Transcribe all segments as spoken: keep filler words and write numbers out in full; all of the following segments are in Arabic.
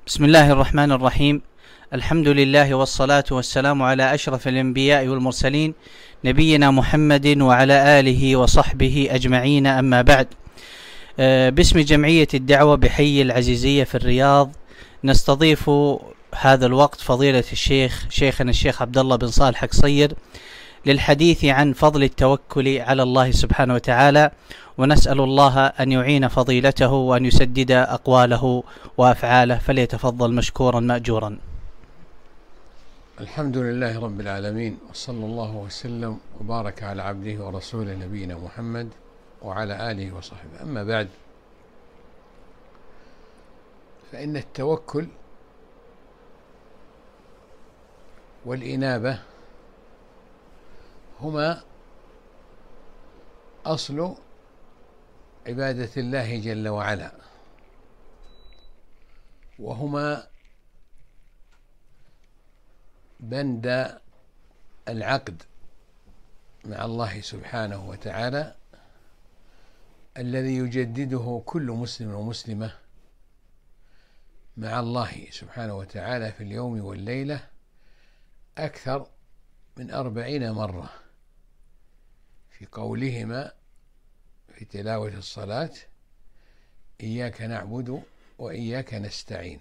بسم الله الرحمن الرحيم. الحمد لله والصلاة والسلام على أشرف الأنبياء والمرسلين نبينا محمد وعلى آله وصحبه أجمعين، أما بعد. باسم جمعية الدعوة بحي العزيزية في الرياض نستضيف هذا الوقت فضيلة الشيخ شيخنا الشيخ عبد الله بن صالح قصير للحديث عن فضل التوكل على الله سبحانه وتعالى، ونسأل الله أن يعين فضيلته وأن يسدد أقواله وأفعاله، فليتفضل مشكورا مأجورا. الحمد لله رب العالمين، وصلى الله وسلم وبارك على عبده ورسوله نبينا محمد وعلى آله وصحبه، أما بعد، فإن التوكل والإنابة هما أصل عبادة الله جل وعلا، وهما بند العقد مع الله سبحانه وتعالى الذي يجدده كل مسلم ومسلمة مع الله سبحانه وتعالى في اليوم والليلة أكثر من أربعين مرة، في قولهما في تلاوة الصلاة: إياك نعبد وإياك نستعين.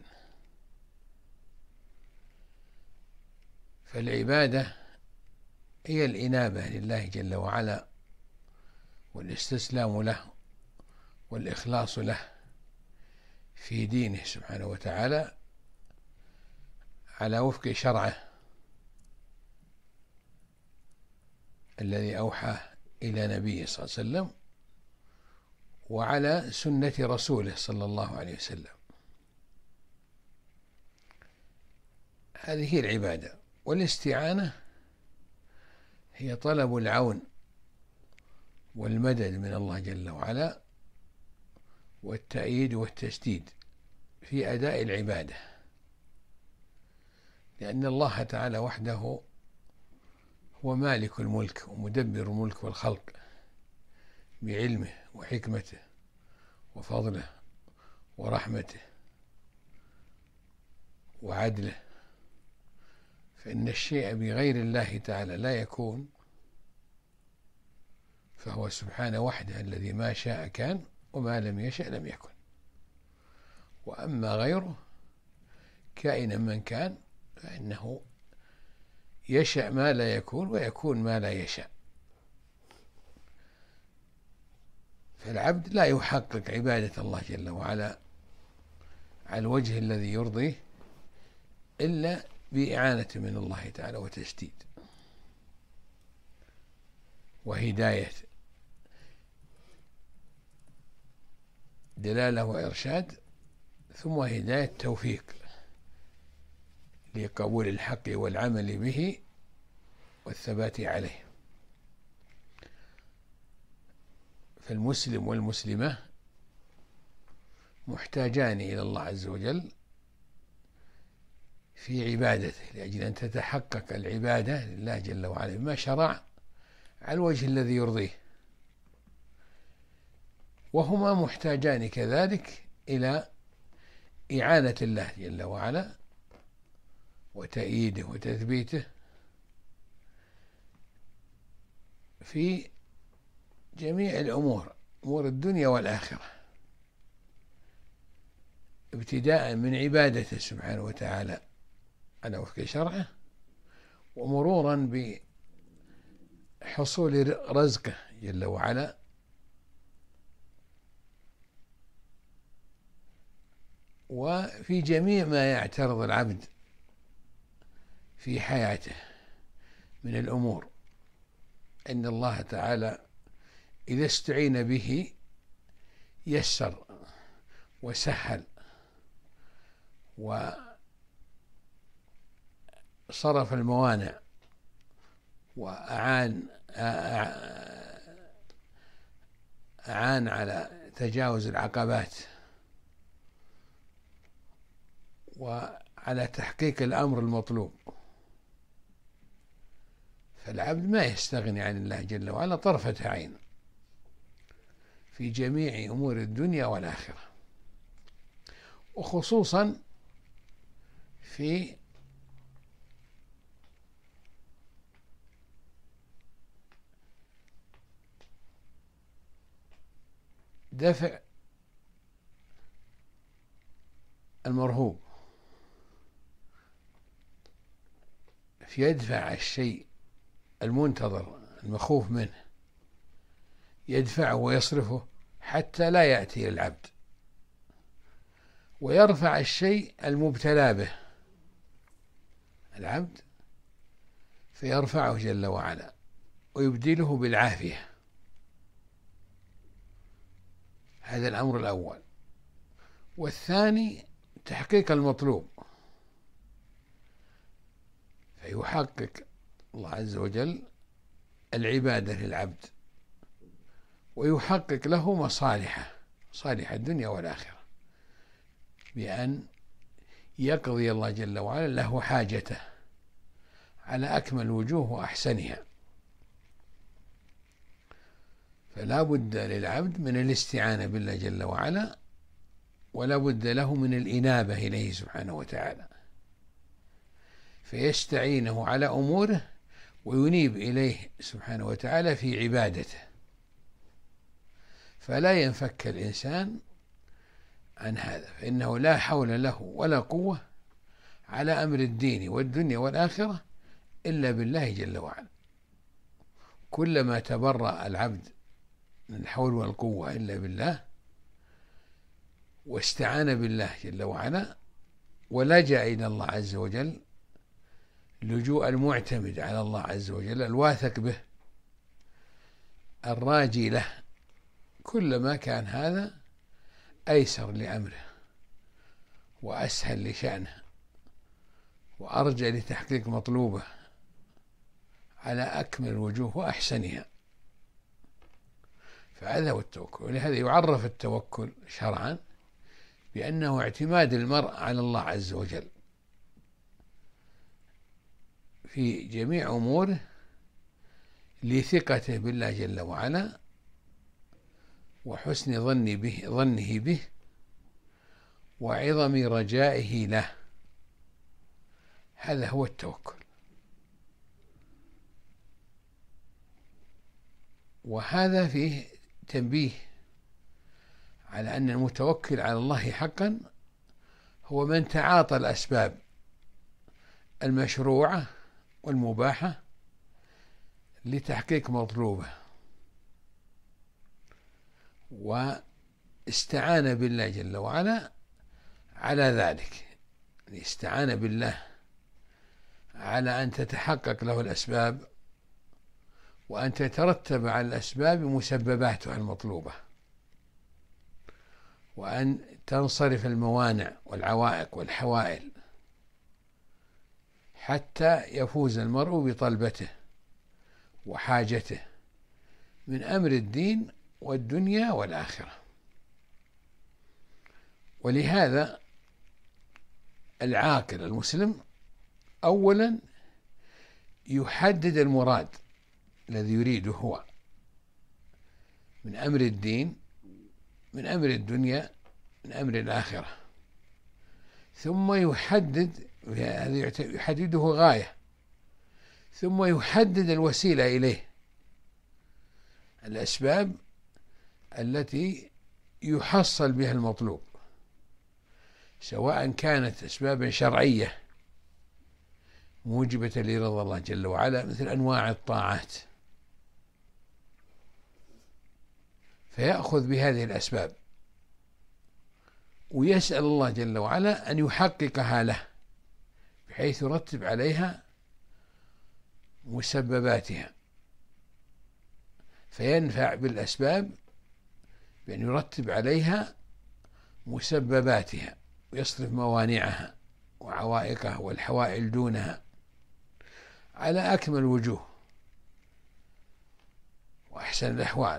فالعبادة هي الإنابة لله جل وعلا، والاستسلام له، والإخلاص له في دينه سبحانه وتعالى على وفق شرعه الذي أوحى إلى نبيه صلى الله عليه وسلم، وعلى سنة رسوله صلى الله عليه وسلم. هذه هي العبادة. والاستعانة هي طلب العون والمدد من الله جل وعلا، والتأييد والتسديد في أداء العبادة، لأن الله تعالى وحده هو مالك الملك ومدبر الملك والخلق بعلمه وحكمته وفضله ورحمته وعدله، فإن الشيء بغير الله تعالى لا يكون، فهو سبحانه وحده الذي ما شاء كان وما لم يشأ لم يكن. وأما غيره كائنا من كان فإنه يشاء ما لا يكون ويكون ما لا يشاء. فالعبد لا يحقق عبادة الله جل وعلا على الوجه الذي يرضيه إلا بإعانة من الله تعالى وتسديد وهداية، دلالة وإرشاد، ثم هداية توفيق لقبول الحق والعمل به والثبات عليه. فالمسلم والمسلمة محتاجان إلى الله عز وجل في عبادته، لأجل أن تتحقق العبادة لله جل وعلا بما شرع على الوجه الذي يرضيه. وهما محتاجان كذلك إلى إعانة الله جل وعلا وتأييده وتثبيته في جميع الأمور، أمور الدنيا والآخرة، ابتداء من عبادته سبحانه وتعالى على وفق شرعه، ومرورا بحصول رزقه جل وعلا، وفي جميع ما يعترض العبد في حياته من الأمور. إن الله تعالى إذا استعين به يسر وسهل وصرف الموانع وأعان أعان على تجاوز العقبات وعلى تحقيق الأمر المطلوب. فالعبد ما يستغني عن الله جل وعلا طرفة عين في جميع أمور الدنيا والآخرة، وخصوصا في دفع المرهوب، في يدفع الشيء المنتظر المخوف منه، يدفعه ويصرفه حتى لا يأتي العبد، ويرفع الشيء المبتلى به العبد فيرفعه جل وعلا ويبدله بالعافية. هذا الأمر الأول. والثاني تحقيق المطلوب، فيحقق الله عز وجل العبادة للعبد ويحقق له مصالحه، صالح الدنيا والآخرة، بأن يقضي الله جل وعلا له حاجته على أكمل الوجوه وأحسنها. فلا بد للعبد من الاستعانة بالله جل وعلا، ولا بد له من الإنابة إليه سبحانه وتعالى، فيستعينه على أموره وينيب إليه سبحانه وتعالى في عبادته، فلا ينفك الإنسان عن هذا، فإنه لا حول له ولا قوة على أمر الدين والدنيا والآخرة إلا بالله جل وعلا. كلما تبرأ العبد من الحول والقوة إلا بالله واستعان بالله جل وعلا ولجأ إلى الله عز وجل لجوء المعتمد على الله عز وجل الواثق به الراجي له، كلما كان هذا أيسر لأمره وأسهل لشأنه وأرجى لتحقيق مطلوبه على أكمل الوجوه وأحسنها. فهذا هو التوكل. ولهذا يعرف التوكل شرعا بأنه اعتماد المرء على الله عز وجل في جميع أموره لثقته بالله جل وعلا وحسن ظن به ظنه به وعظم رجائه له. هذا هو التوكل. وهذا فيه تنبيه على أن المتوكل على الله حقا هو من تعاطى الأسباب المشروعة والمباحة لتحقيق مطلوبه، واستعان بالله جل وعلا على ذلك. استعان بالله على أن تتحقق له الأسباب وأن تترتب على الأسباب مسبباتها المطلوبة، وأن تنصرف الموانع والعوائق والحوائل حتى يفوز المرء بطلبته وحاجته من أمر الدين والدنيا والآخرة. ولهذا العاقل المسلم أولا يحدد المراد الذي يريده هو من أمر الدين، من أمر الدنيا، من أمر الآخرة، ثم يحدد يحدده غاية، ثم يحدد الوسيلة إليه، الأسباب التي يحصل بها المطلوب، سواء كانت أسبابا شرعية موجبة لرضا الله جل وعلا مثل أنواع الطاعات، فيأخذ بهذه الأسباب ويسأل الله جل وعلا أن يحققها له بحيث يرتب عليها مسبباتها، فينفع بالأسباب بأن يرتب عليها مسبباتها ويصرف موانعها وعوائقها والحوائل دونها على أكمل الوجوه وأحسن الأحوال،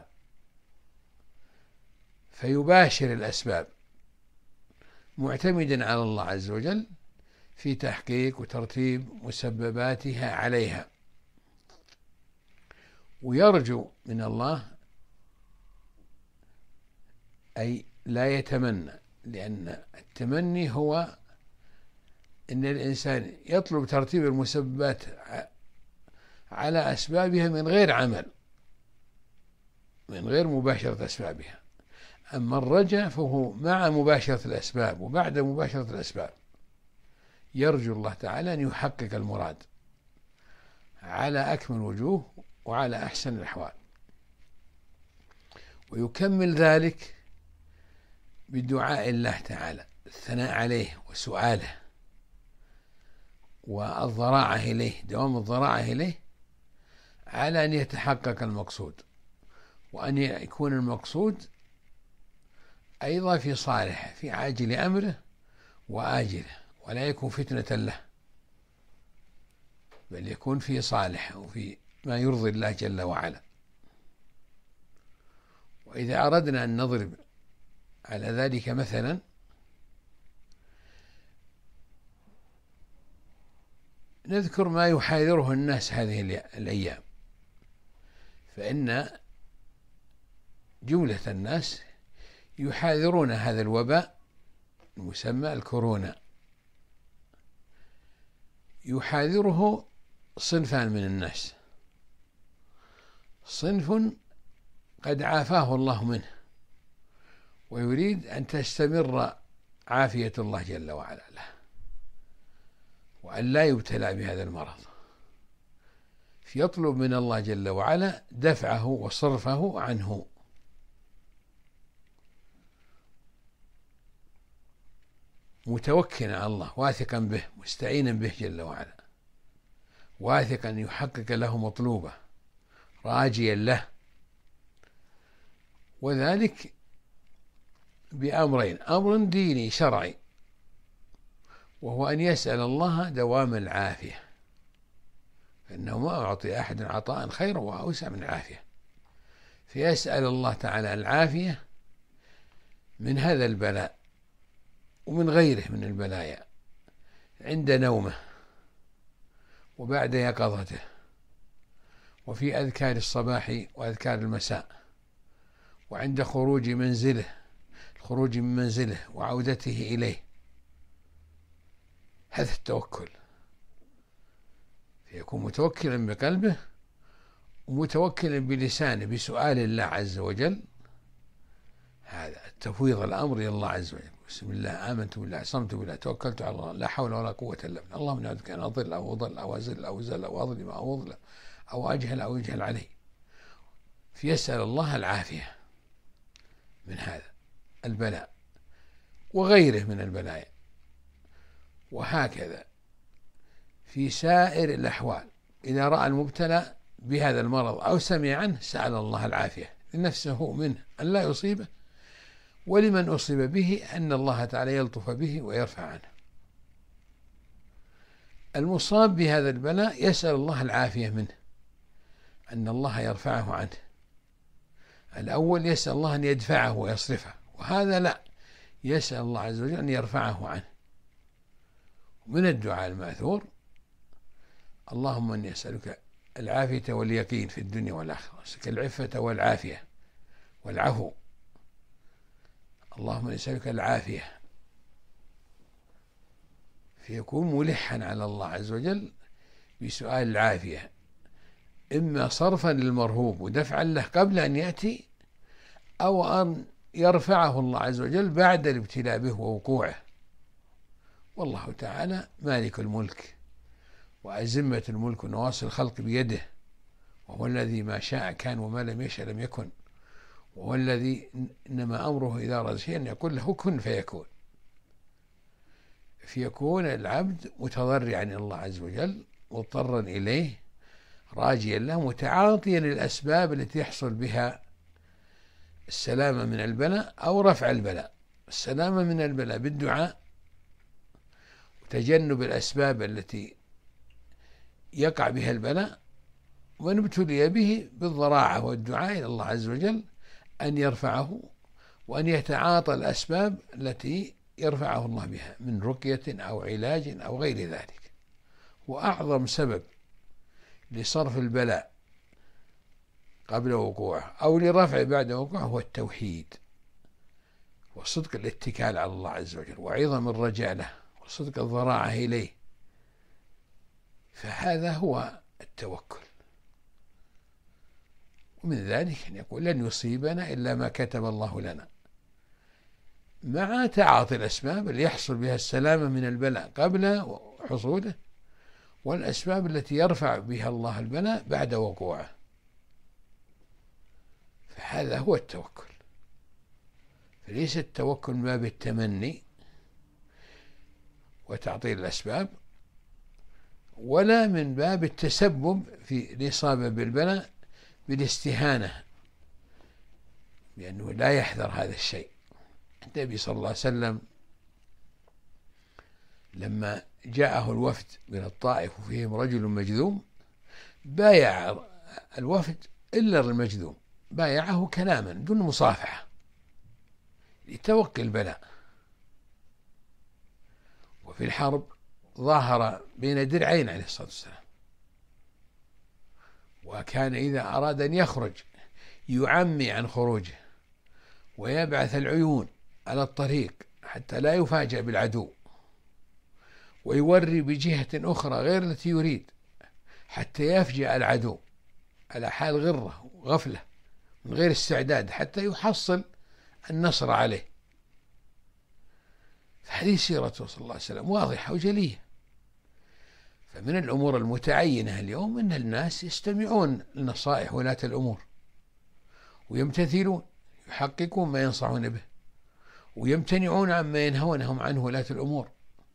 فيباشر الأسباب معتمدا على الله عز وجل في تحقيق وترتيب مسبباتها عليها، ويرجو من الله، أي لا يتمنى، لأن التمني هو إن الإنسان يطلب ترتيب المسببات على أسبابها من غير عمل، من غير مباشرة أسبابها. أما الرجاء فهو مع مباشرة الأسباب، وبعد مباشرة الأسباب يرجو الله تعالى أن يحقق المراد على أكمل وجوه وعلى أحسن الأحوال، ويكمل ذلك بدعاء الله تعالى، الثناء عليه وسؤاله والضراعة إليه، دوام الضراعة إليه على أن يتحقق المقصود، وأن يكون المقصود أيضا في صالحه، في عاجل أمره وآجله، ولا يكون فتنة له، بل يكون في صالحه وفي ما يرضي الله جل وعلا. وإذا أردنا أن نضرب على ذلك مثلا، نذكر ما يحاذره الناس هذه الأيام، فإن جملة الناس يحاذرون هذا الوباء المسمى الكورونا. يحاذره صنفان من الناس: صنف قد عافاه الله منه ويريد أن تستمر عافية الله جل وعلا له، وأن لا يبتلى بهذا المرض، فيطلب من الله جل وعلا دفعه وصرفه عنه. متوكلا على الله، واثقا به، مستعينا به جل وعلا، واثقا أن يحقق له مطلوبه، راجيا له، وذلك بأمرين: أمر ديني شرعي، وهو أن يسأل الله دوام العافية، فإنه ما أعطي أحد عطاء خير وأوسع من العافية، فيسأل الله تعالى العافية من هذا البلاء ومن غيره من البلايا، عند نومه وبعد يقظته، وفي أذكار الصباح وأذكار المساء، وعند خروج منزله، الخروج من منزله وعودته إليه. هذا التوكل، فيكون متوكلا بقلبه ومتوكلا بلسانه بسؤال الله عز وجل. هذا التفويض الأمر إلى الله عز وجل: بسم الله، آمنت بالله، عصمت بالله، توكلت على الله، لا حول ولا قوة إلا بالله، اللهم أعوذ بك أن أضل أو أضل أو أزل أو أزل أو أظلم أو أظلم أو أجهل أو يجهل علي. فيسأل الله العافية من هذا البلاء وغيره من البلايا. وهكذا في سائر الأحوال، إذا رأى المبتلى بهذا المرض أو سمع عنه سأل الله العافية لنفسه منه أن لا يصيبه، ولمن أصيب به أن الله تعالى يلطف به ويرفع عنه. المصاب بهذا البلاء يسأل الله العافية منه، أن الله يرفعه عنه. الأول يسأل الله أن يدفعه ويصرفه، وهذا لا، يسأل الله عز وجل أن يرفعه عنه. من الدعاء المأثور: اللهم إني أسألك العافية واليقين في الدنيا والآخرة، أسألك العفة والعافية والعفو. اللهم إني أسألك العافية، فيكون ملحا على الله عز وجل بسؤال العافية، إما صرفا للمرهوب ودفعا له قبل أن يأتي، أو أن يرفعه الله عز وجل بعد الابتلاء به ووقوعه. والله تعالى مالك الملك وأزمة الملك ونواصي الخلق بيده، وهو الذي ما شاء كان وما لم يشاء لم يكن، وهو الذي إنما أمره إذا أراد شيئا أن يقول له كن فيكون. فيكون العبد متضرعا إلى الله عز وجل، مضطرا إليه، راجيا له، متعاطيا للأسباب التي يحصل بها السلامة من البلاء أو رفع البلاء. السلامة من البلاء بالدعاء، وتجنب الأسباب التي يقع بها البلاء، ومن ابتلي به بالضراعة والدعاء إلى الله عز وجل أن يرفعه، وأن يتعاطى الأسباب التي يرفعه الله بها من رقية أو علاج أو غير ذلك. وأعظم سبب لصرف البلاء قبل وقوعه أو لرفع بعد وقوعه هو التوحيد وصدق الاتكال على الله عظم الرجاء له وصدق الضراعة إليه. فهذا هو التوكل. ومن ذلك أن يقول لن يصيبنا إلا ما كتب الله لنا، مع تعاطي الأسباب اللي يحصل بها السلامة من البلاء قبل حصوله، والأسباب التي يرفع بها الله البلاء بعد وقوعه. فهذا هو التوكل. فليس التوكل من باب التمني وتعطيل الأسباب، ولا من باب التسبب في الإصابة بالبلاء بالاستهانة، لأنه لا يحذر هذا الشيء. النبي صلى الله عليه وسلم لما جاءه الوفد من الطائف وفيهم رجل مجذوم، بايع الوفد إلا المجذوم، بايعه كلاما دون مصافحة لتوقي البلاء. وفي الحرب ظاهر بين درعين عليه الصلاة والسلام، وكان إذا أراد أن يخرج يعمي عن خروجه ويبعث العيون على الطريق حتى لا يفاجأ بالعدو، ويوري بجهة أخرى غير التي يريد حتى يفجأ العدو على حال غرة وغفلة من غير استعداد حتى يحصل النصر عليه. فهذه سيرته صلى الله عليه وسلم واضحة وجلية. فمن الأمور المتعينة اليوم أن الناس يستمعون لنصائح ولاة الأمور ويمتثلون، يحققون ما ينصحون به، ويمتنعون عما ينهونهم عنه ولاة الأمور،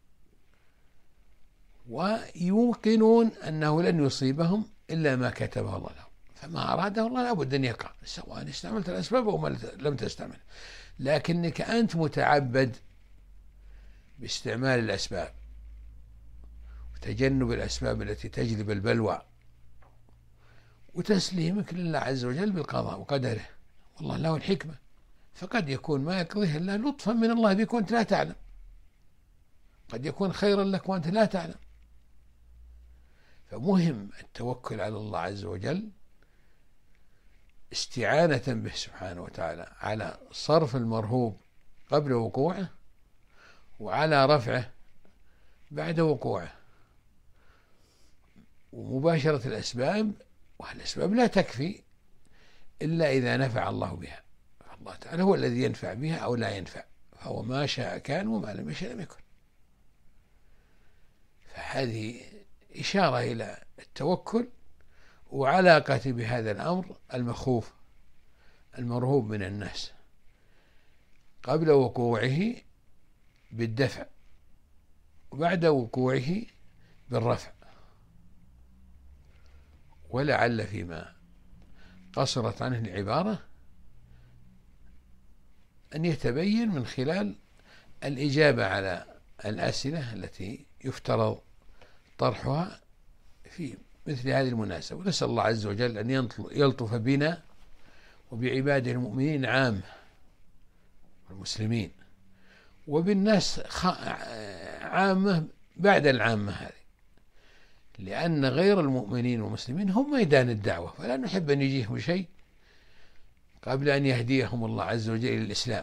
ويوقنون أنه لن يصيبهم إلا ما كتبه الله لهم. فما أراده الله لابد أن يقع، سواء استعملت الأسباب أو لم تستعمل. لكنك أنت متعبد باستعمال الأسباب وتجنب الأسباب التي تجلب البلوى، وتسليمك لله عز وجل بالقضاء وقدره. والله له الحكمة، فقد يكون ما يقضيه إلا لطفا من الله بك وأنت لا تعلم، قد يكون خيرا لك وأنت لا تعلم. فمهم التوكل على الله عز وجل استعانة به سبحانه وتعالى على صرف المرهوب قبل وقوعه، وعلى رفعه بعد وقوعه، ومباشرة الأسباب. والأسباب لا تكفي إلا إذا نفع الله بها، الله تعالى هو الذي ينفع بها أو لا ينفع، فهو ما شاء كان وما لم يشاء لم يكن. فهذه إشارة إلى التوكل وعلاقة بهذا الأمر المخوف المرهوب من الناس قبل وقوعه بالدفع، وبعد وقوعه بالرفع. ولعل فيما قصرت عنه العبارة أن يتبين من خلال الإجابة على الأسئلة التي يفترض طرحها في مثل هذه المناسبة. ونسأل الله عز وجل أن يلطف بنا وبعباده المؤمنين عامة والمسلمين، وبالناس عامة بعد العامة هذه، لأن غير المؤمنين والمسلمين هم ميدان الدعوة، فلا نحب أن يجيهم شيء قبل أن يهديهم الله عز وجل إلى الإسلام.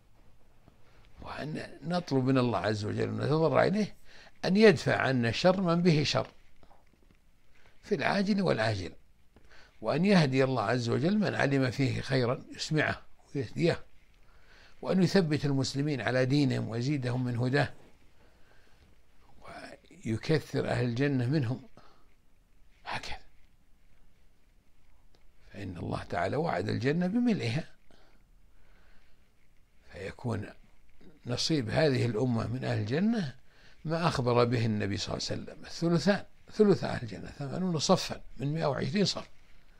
وأن نطلب من الله عز وجل ونتضرع إليه أن يدفع عنا شر من به شر في العاجل والآجل، وأن يهدي الله عز وجل من علم فيه خيرا يسمعه ويهديه، وأن يثبت المسلمين على دينهم ويزيدهم من هداه، ويكثر أهل الجنة منهم، هكذا. فإن الله تعالى وعد الجنة بملئها، فيكون نصيب هذه الأمة من أهل الجنة ما أخبر به النبي صلى الله عليه وسلم، الثلثان، ثلث أهل الجنة، ثمانون صفا من مئة وعشرين صف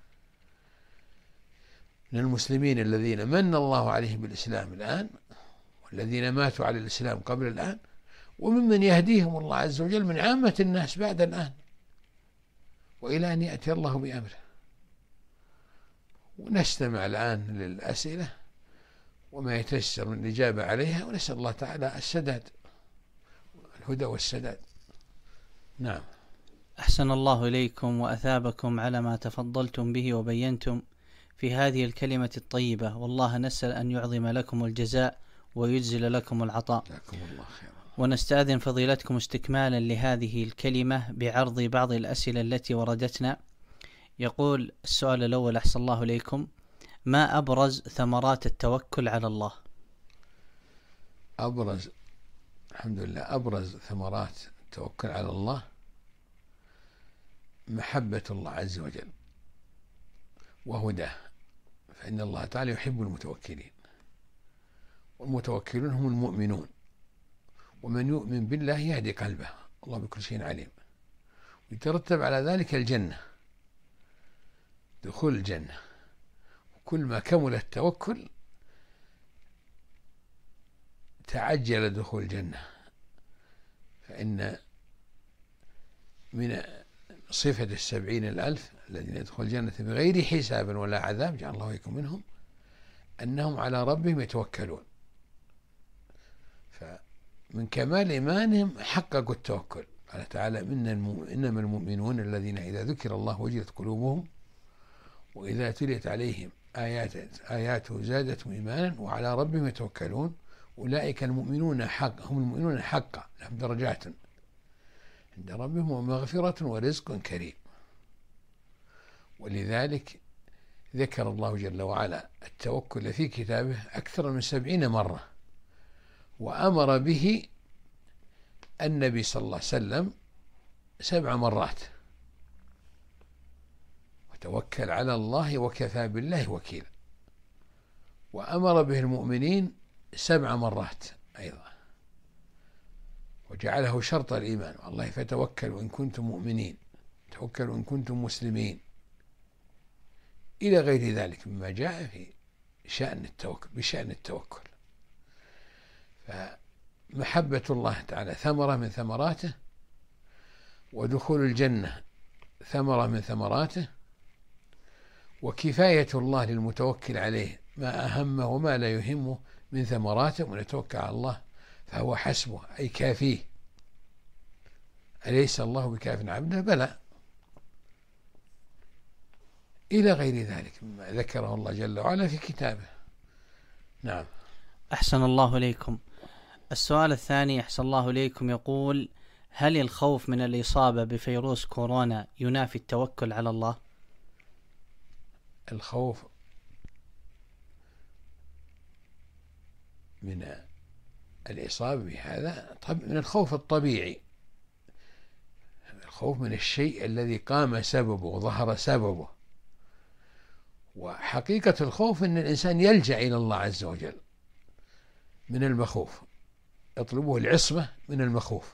من المسلمين الذين من الله عليهم بالإسلام الآن، والذين ماتوا على الإسلام قبل الآن، وممن يهديهم الله عز وجل من عامة الناس بعد الآن، وإلى أن يأتي الله بأمره. ونستمع الآن للأسئلة وما يتيسر من الإجابة عليها، ونسأل الله تعالى السداد، الهدى والسداد. نعم. أحسن الله إليكم وأثابكم على ما تفضلتم به وبينتم في هذه الكلمة الطيبة، والله نسأل أن يعظم لكم الجزاء ويجزل لكم العطاء. جزاكم الله خيرا. ونستأذن فضيلتكم استكمالا لهذه الكلمة بعرض بعض الأسئلة التي وردتنا. يقول السؤال الأول: أحسن الله إليكم، ما أبرز ثمرات التوكل على الله؟ أبرز الحمد لله أبرز ثمرات التوكل على الله محبة الله عز وجل وهداه، فإن الله تعالى يحب المتوكلين، والمتوكلون هم المؤمنون، ومن يؤمن بالله يهدي قلبه، الله بكل شيء عليم. ويترتب على ذلك الجنة، دخول الجنة. وكل ما كمل التوكل تعجل دخول الجنة، فإن من صفة السبعين الألف الذين يدخل الجنة بغير حساب ولا عذاب، جعل الله وإياكم منهم، أنهم على ربهم يتوكلون. فمن كمال إيمانهم حققوا التوكل. قال تعالى: إنما المؤمنون الذين إذا ذكر الله وجلت قلوبهم وإذا تليت عليهم آيات آياته زادتهم إيمانا وعلى ربهم يتوكلون أولئك المؤمنون حق هم المؤمنون حقا لهم درجات عند ربهم ومغفرة ورزق كريم. ولذلك ذكر الله جل وعلا التوكل في كتابه أكثر من سبعين مرة، وأمر به النبي صلى الله عليه وسلم سبع مرات: وتوكل على الله وكفى بالله وكيلا. وأمر به المؤمنين سبع مرات أيضا، وجعله شرط الإيمان: والله فتوكلوا إن كنتم مؤمنين، توكلوا إن كنتم مسلمين، إلى غير ذلك مما جاء في شأن التوكل بشأن التوكل. فمحبة الله تعالى ثمرة من ثمراته، ودخول الجنة ثمرة من ثمراته، وكفاية الله للمتوكل عليه ما أهمه وما لا يهمه من ثمراته. ومن يتوكل على الله فهو حسبه، أي كافيه. أليس الله بكاف عبده؟ بلى. إلى غير ذلك مما ذكره الله جل وعلا في كتابه. نعم. أحسن الله إليكم. السؤال الثاني: أحسن الله إليكم، يقول: هل الخوف من الإصابة بفيروس كورونا ينافي التوكل على الله؟ الخوف من الإصابة بهذا طب من الخوف الطبيعي، الخوف من الشيء الذي قام سببه وظهر سببه. وحقيقة الخوف أن الإنسان يلجأ إلى الله عز وجل من المخوف، يطلبه العصمة من المخوف،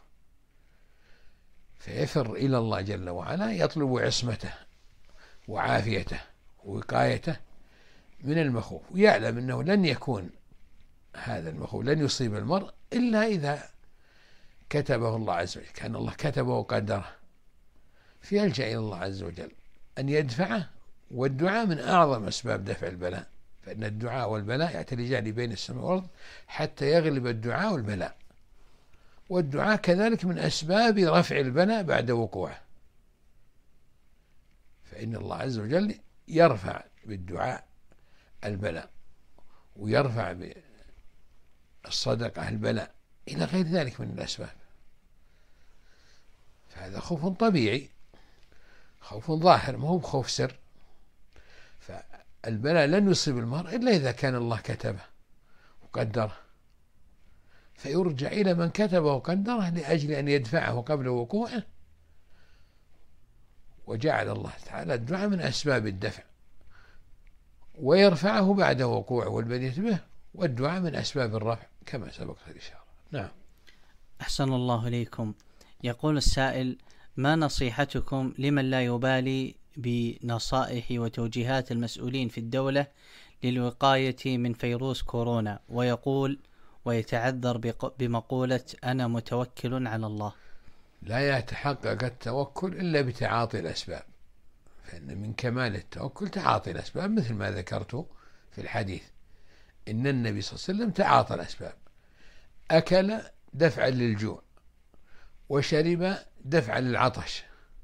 فيفر إلى الله جل وعلا، يطلب عصمته وعافيته ووقايته من المخوف، ويعلم أنه لن يكون هذا المخوف لن يصيب المرء إلا إذا كتبه الله عز وجل، كان الله كتبه وقدره، فيلجأ إلى الله عز وجل أن يدفعه. والدعاء من أعظم أسباب دفع البلاء، فإن الدعاء والبلاء يعتلجان بين السماء والأرض حتى يغلب الدعاء والبلاء. والدعاء كذلك من أسباب رفع البلاء بعد وقوعه، فإن الله عز وجل يرفع بالدعاء البلاء، ويرفع بالصدقة البلاء، إلى غير ذلك من الأسباب. فهذا خوف طبيعي، خوف ظاهر، ما هو خوف سر. فالبلاء لن يصيب المرء إلا إذا كان الله كتبه وقدره، فيرجع إلى من كتبه وقدره لأجل أن يدفعه قبل وقوعه. وجعل الله تعالى الدعاء من أسباب الدفع، ويرفعه بعد وقوعه والبديهة به، والدعاء من أسباب الرفع كما سبق في الإشارة. نعم. أحسن الله إليكم. يقول السائل: ما نصيحتكم لمن لا يبالي بنصائح وتوجيهات المسؤولين في الدولة للوقاية من فيروس كورونا، ويقول ويتعذر بمقولة أنا متوكل على الله؟ لا يتحقق التوكل إلا بتعاطي الأسباب، فإن من كمال التوكل تعاطي الأسباب، مثل ما ذكرت في الحديث إن النبي صلى الله عليه وسلم تعاطى الأسباب، أكل دفعا للجوع، وشرب دفعا للعطش،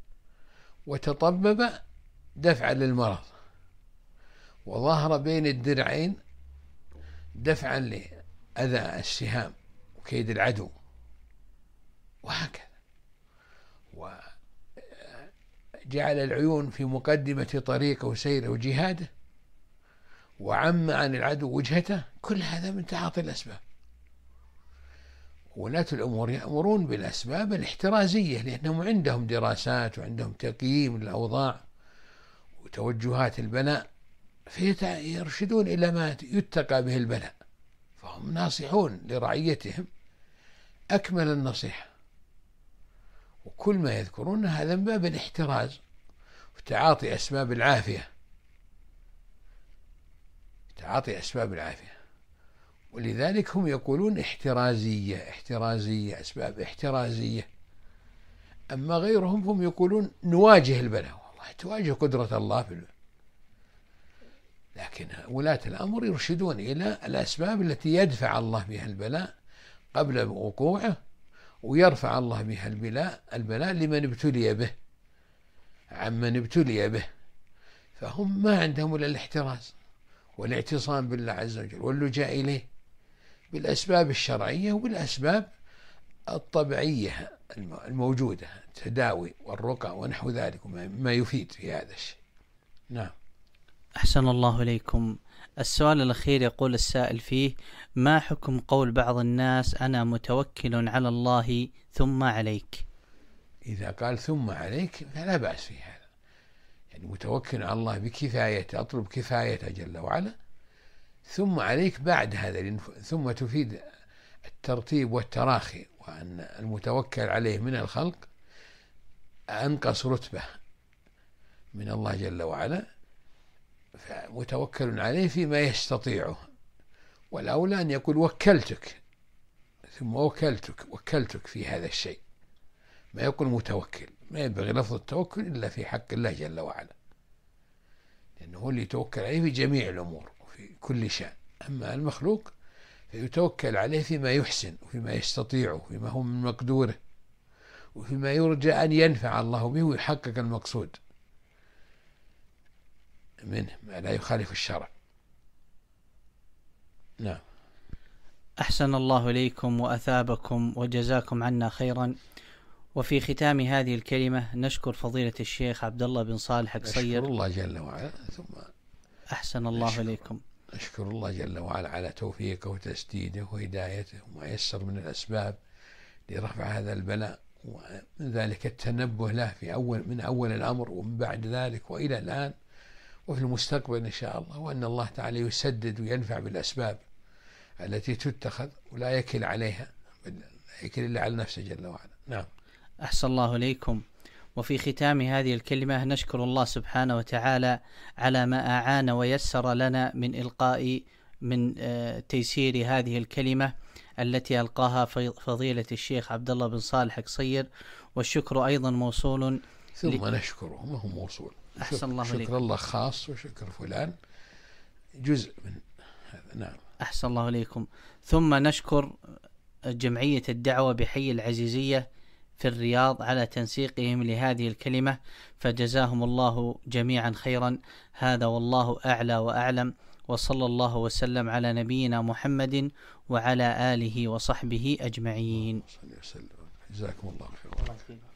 وتطبب دفعا للمرض، وظهر بين الدرعين دفعا لأذى السهام وكيد العدو. وهكذا. وجعل العيون في مقدمة طريقه وسيره وجهاده، وعم عن العدو وجهته، كل هذا من تعاطي الأسباب. ولاة الأمور يأمرون بالأسباب الاحترازية، لأنهم عندهم دراسات وعندهم تقييم للأوضاع وتوجهات البلاء، فيرشدون إلى ما يتقى به البلاء، فهم ناصحون لرعيتهم أكمل النصيحة. وكل ما يذكرون هذا من باب الاحتراز وتعاطي أسباب العافية، تعاطي أسباب العافية. ولذلك هم يقولون احترازية احترازية، أسباب احترازية. أما غيرهم هم يقولون نواجه البلاء، والله تواجه قدرة الله بالبلاء. لكن ولاة الأمر يرشدون إلى الأسباب التي يدفع الله بها البلاء قبل وقوعه، ويرفع الله بها البلاء البلاء لمن ابتلي به عمن ابتلي به. فهم ما عندهم إلا الاحتراز والاعتصام بالله عز وجل واللجاء إليه بالأسباب الشرعية وبالأسباب الطبيعية الموجودة، التداوي والرقى ونحو ذلك ما يفيد في هذا الشيء. نعم. أحسن الله إليكم. السؤال الأخير يقول السائل فيه: ما حكم قول بعض الناس أنا متوكل على الله ثم عليك؟ إذا قال ثم عليك فلا بأس في هذا، يعني متوكل على الله بكفايته، أطلب كفايته جل وعلا، ثم عليك بعد هذا، ثم تفيد الترتيب والتراخي، وأن المتوكل عليه من الخلق أنقص رتبة من الله جل وعلا، فمتوكل عليه فيما يستطيعه. والأولى أن يقول وكلتك، ثم وكلتك وكلتك في هذا الشيء، ما يقول متوكل. ما ينبغي لفظ التوكل إلا في حق الله جل وعلا، لأنه هو اللي يتوكل عليه في جميع الأمور وفي كل شيء. أما المخلوق فيتوكل عليه فيما يحسن وفيما يستطيع وفيما هو من مقدوره وفيما يرجى أن ينفع الله به ويحقق المقصود منه، ما لا يخالف الشرع. نعم. أحسن الله إليكم وأثابكم وجزاكم عنا خيرا. وفي ختام هذه الكلمة نشكر فضيلة الشيخ عبد الله بن صالح القصير. أشكر الله جل وعلا. ثم أحسن الله أشكر إليكم. أشكر الله جل وعلا على توفيقه وتسديده وهدايته وما يسر من الأسباب لرفع هذا البلاء، ومن ذلك التنبه له في أول من أول الأمر ومن بعد ذلك وإلى الآن وفي المستقبل إن شاء الله، وأن الله تعالى يسدد وينفع بالأسباب التي تتخذ ولا يكل عليها، لا يكل إلا على نفسه جل وعلا. نعم. أحسن الله إليكم. وفي ختام هذه الكلمة نشكر الله سبحانه وتعالى على ما أعان ويسر لنا من إلقاء من تيسير هذه الكلمة التي ألقاها فضيلة الشيخ عبد الله بن صالح القصير، والشكر أيضا موصول. ثم ل... نشكره، ما هو موصول. أحسن الله إليكم. شكر الله خاص وشكر فلان جزء من هذا. نعم. أحسن الله إليكم. ثم نشكر جمعية الدعوة بحي العزيزية في الرياض على تنسيقهم لهذه الكلمة، فجزاهم الله جميعا خيرا. هذا والله أعلى وأعلم، وصلى الله وسلم على نبينا محمد وعلى آله وصحبه أجمعين. جزاكم الله خيرا.